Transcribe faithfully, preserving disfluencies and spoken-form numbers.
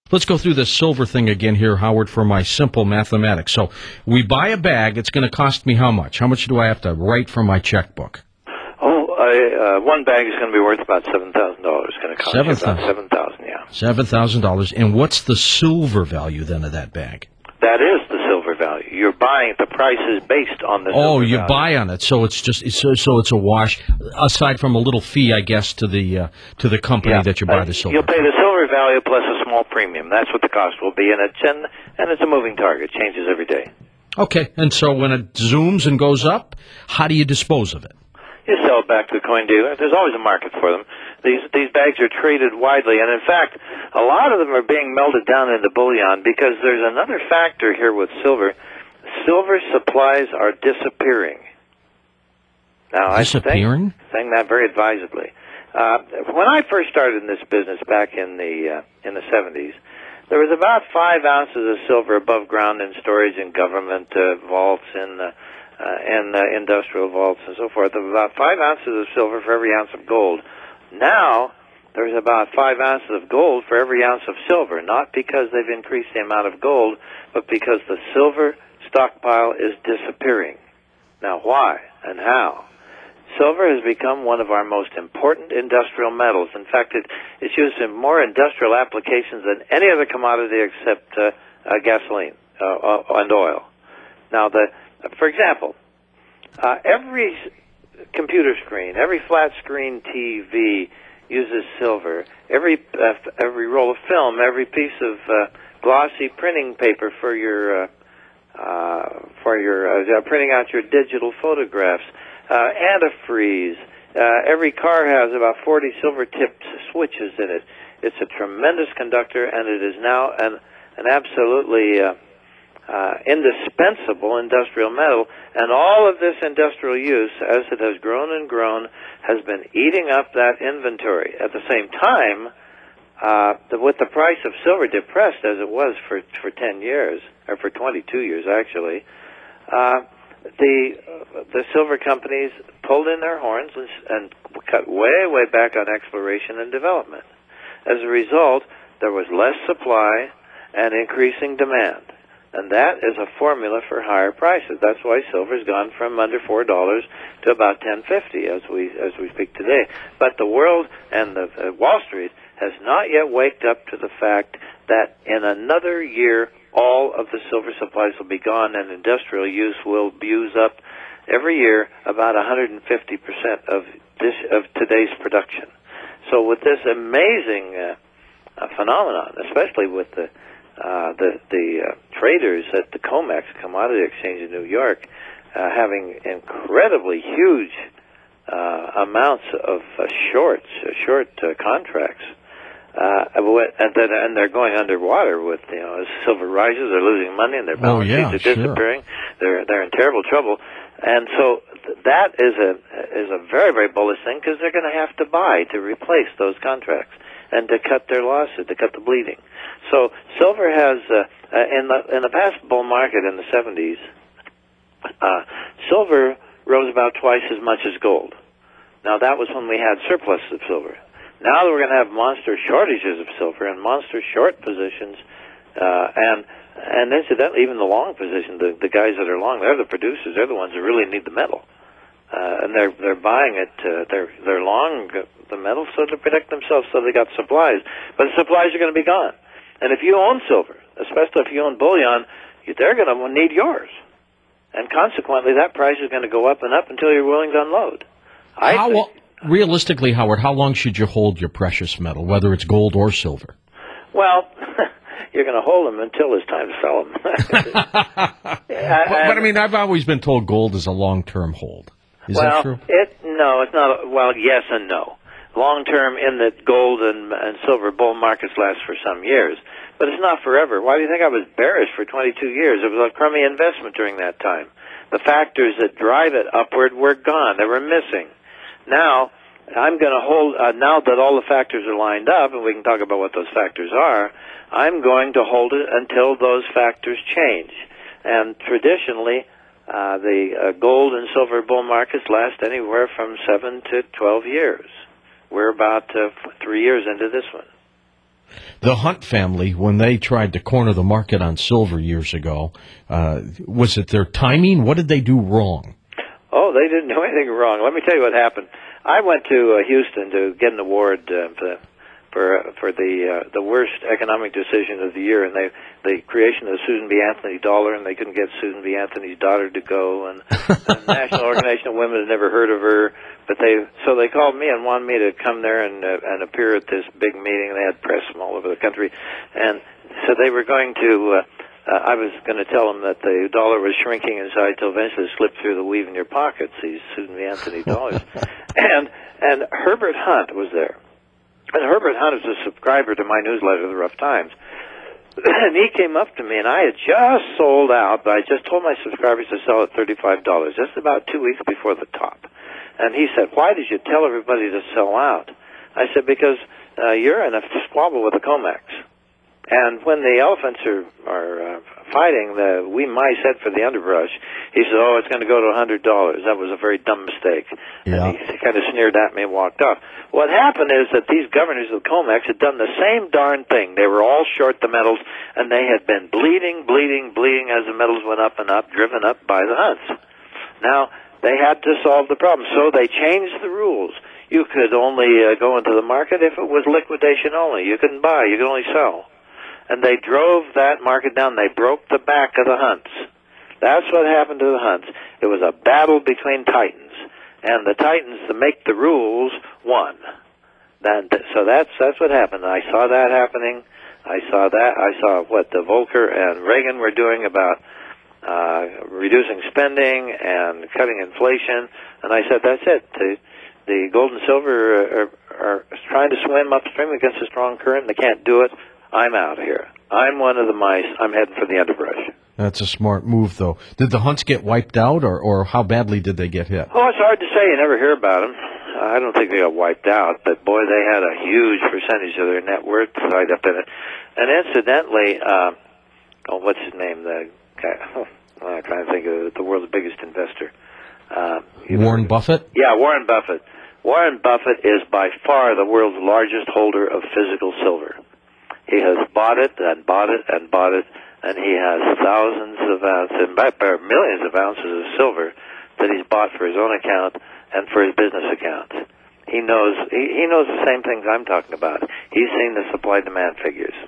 Let's go through this silver thing again here, Howard, for my simple mathematics. So we buy a bag. It's going to cost me how much? How much do I have to write from my checkbook? Oh, I, uh, one bag is going to be worth about seven thousand dollars. It's going to cost seven, you about seven thousand dollars, yeah. seven thousand dollars. And what's the silver value then of that bag? That is the silver value. You're buying, the price is based on the silver Oh, you value. buy on it, so it's just so, so it's a wash. Aside from a little fee, I guess, to the uh, to the company yeah. that you buy uh, the silver. You'll pay the silver value plus a small premium. That's what the cost will be, and it's and, and it's a moving target. It changes every day. Okay, and so when it zooms and goes up, how do you dispose of it? You sell it back to the coin dealer. There's always a market for them. These these bags are traded widely, and in fact, a lot of them are being melted down into bullion because there's another factor here with silver. Silver supplies are disappearing. Now, disappearing? I think, saying that very advisedly. Uh, when I first started in this business back in the uh, in the seventies, there was about five ounces of silver above ground in storage in government uh, vaults and uh, uh, and uh, industrial vaults and so forth. There was about five ounces of silver for every ounce of gold. Now, there's about five ounces of gold for every ounce of silver, not because they've increased the amount of gold, but because the silver stockpile is disappearing. Now, why and how? Silver has become one of our most important industrial metals. In fact, it, it's used in more industrial applications than any other commodity except uh, uh, gasoline uh, and oil. Now, the, for example, uh, every computer screen, every flat screen T V uses silver. Every uh, every roll of film, every piece of uh, glossy printing paper for your uh, uh, for your uh, printing out your digital photographs, uh, antifreeze. Uh, every car has about forty silver-tipped switches in it. It's a tremendous conductor, and it is now an an absolutely uh, Uh, indispensable industrial metal, and all of this industrial use, as it has grown and grown, has been eating up that inventory. At the same time, uh, the, with the price of silver depressed as it was for for ten years, or for twenty-two years actually, uh, the uh, the silver companies pulled in their horns and, and cut way, way back on exploration and development. As a result, there was less supply and increasing demand. And that is a formula for higher prices. That's why silver's gone from under four dollars to about ten fifty as we as we speak today. But the world and the uh, Wall Street has not yet waked up to the fact that in another year all of the silver supplies will be gone, and industrial use will use up every year about one hundred fifty percent of this of today's production. So with this amazing uh, uh, phenomenon, especially with the Uh, the the uh, traders at the COMEX Commodity Exchange in New York uh, having incredibly huge uh, amounts of uh, shorts, uh, short uh, contracts, uh, and then and they're going underwater with you know as silver rises, they're losing money and their balance oh, yeah, sheets are disappearing. Sure. They're they're in terrible trouble, and so th- that is a is a very very bullish thing because they're going to have to buy to replace those contracts and to cut their losses, to cut the bleeding. So silver has, uh, uh, in the in the past bull market in the seventies, uh, silver rose about twice as much as gold. Now that was when we had surpluses of silver. Now that we're going to have monster shortages of silver and monster short positions, uh, and and incidentally even the long position, the the guys that are long, they're the producers, they're the ones who really need the metal, uh, and they're they're buying it, uh, they're they're long the metal so to protect themselves, so they got supplies, but the supplies are going to be gone. And if you own silver, especially if you own bullion, they're going to need yours. And consequently, that price is going to go up and up until you're willing to unload. I how, think, realistically, Howard, how long should you hold your precious metal, whether it's gold or silver? Well, you're going to hold them until it's time to sell them. yeah, but, but, I mean, I've always been told gold is a long-term hold. Is well, that true? It, no, it's not. Well, yes and no. Long-term in that gold and, and silver bull markets last for some years. But it's not forever. Why do you think I was bearish for twenty-two years? It was a crummy investment during that time. The factors that drive it upward were gone. They were missing. Now, I'm going to hold, uh, now that all the factors are lined up, and we can talk about what those factors are, I'm going to hold it until those factors change. And traditionally, uh, the uh, gold and silver bull markets last anywhere from seven to twelve years. We're about uh, three years into this one. The Hunt family, when they tried to corner the market on silver years ago, uh, was it their timing? What did they do wrong? Oh, they didn't do anything wrong. Let me tell you what happened. I went to uh, Houston to get an award uh, for for, uh, for the uh, the worst economic decision of the year, and they the creation of the Susan B. Anthony dollar, and they couldn't get Susan B. Anthony's daughter to go, and the National Organization of Women had never heard of her, but they so they called me and wanted me to come there and uh, and appear at this big meeting. They had press from all over the country, and so they were going to. Uh, Uh, I was going to tell them that the dollar was shrinking in size till eventually it slipped through the weave in your pockets, these Susan B. Anthony dollars. and and Herbert Hunt was there. And Herbert Hunt is a subscriber to my newsletter, The Rough Times. And he came up to me, and I had just sold out, but I just told my subscribers to sell at thirty-five dollars, just about two weeks before the top. And he said, why did you tell everybody to sell out? I said, because uh, you're in a squabble with the COMEX. And when the elephants are, are uh, fighting, the wee mice head for the underbrush. He said, oh, it's going to go to one hundred dollars. That was a very dumb mistake. Yeah. And he kind of sneered at me and walked off. What happened is that these governors of the COMEX had done the same darn thing. They were all short the metals, and they had been bleeding, bleeding, bleeding as the metals went up and up, driven up by the hunts. Now, they had to solve the problem, so they changed the rules. You could only uh, go into the market if it was liquidation only. You couldn't buy. You could only sell. And they drove that market down. They broke the back of the hunts. That's what happened to the hunts. It was a battle between titans, and the titans to make the rules won. That, so that's that's what happened. I saw that happening. I saw that. I saw what the Volcker and Reagan were doing about uh, reducing spending and cutting inflation, and I said, that's it. The, the gold and silver are, are trying to swim upstream against a strong current, and they can't do it. I'm out here. I'm one of the mice. I'm heading for the underbrush. That's a smart move, though. Did the hunts get wiped out, or, or how badly did they get hit? Oh, it's hard to say. You never hear about them. I don't think they got wiped out, but boy, they had a huge percentage of their net worth tied up in it. And incidentally, uh, oh, what's his name? The guy, oh, I'm trying to think of the world's biggest investor. Uh, Warren Buffett? Yeah, Warren Buffett. Warren Buffett is by far the world's largest holder of physical silver. He has bought it and bought it and bought it, and he has thousands of ounces, in fact, millions of ounces of silver that he's bought for his own account and for his business account. He knows he, he knows the same things I'm talking about. He's seen the supply-demand figures.